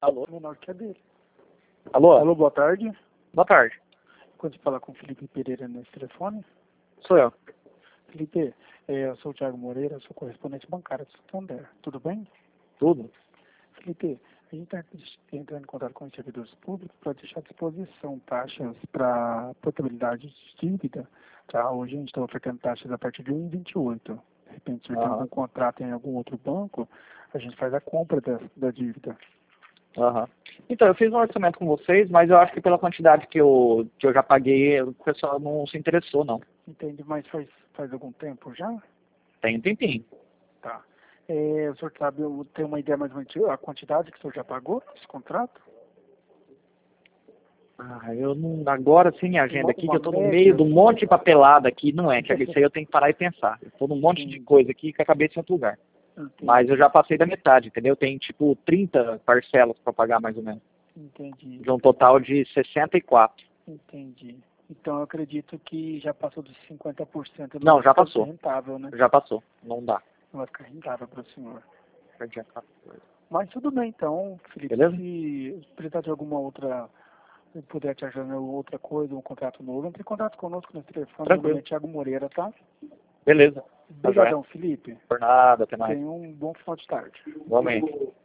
Alô? Menor que a dele. Alô? Alô, boa tarde. Boa tarde. Quando falar com o Felipe Pereira nesse telefone? Sou eu. Felipe, eu sou o Thiago Moreira, sou correspondente bancário do Santander. Tudo bem? Tudo? Felipe, a gente está entrando em contato com os servidores públicos para deixar à disposição taxas para portabilidade de dívida. Tá? Hoje a gente está ofertando taxas a partir de 1,28. De repente, se você tem algum contrato em algum outro banco, a gente faz a compra da dívida. Aham. Então, eu fiz um orçamento com vocês, mas eu acho que pela quantidade que eu já paguei, o pessoal não se interessou, não. Entende? Mas faz algum tempo já? Tem um tempinho. Tá. O senhor sabe, eu tenho uma ideia mais ou menos a quantidade que o senhor já pagou nesse contrato? Eu não... Agora, sem minha agenda aqui, que eu tô no média, meio de um monte de papelada aqui, não é, que isso aí eu tenho que parar e pensar. Eu tô num monte de coisa aqui que acabei em outro lugar. Entendi. Mas eu já passei da metade, entendeu? Tem, tipo, 30 parcelas para pagar, mais ou menos. Entendi. De um total de 64. Entendi. Então eu acredito que já passou dos 50%. Não, já passou. Rentável, né? Já passou. Não dá. Não vai ficar rentável para o senhor. Perdi a capa. Mas tudo bem, então, Felipe. Beleza? Se precisar de alguma outra, se puder te ajudar em outra coisa, um contrato novo, entre em contato conosco no telefone. Meu nome é Thiago Moreira, tá? Beleza. Obrigadão, Felipe. Por nada, até mais. Tenha um bom final de tarde. Igualmente.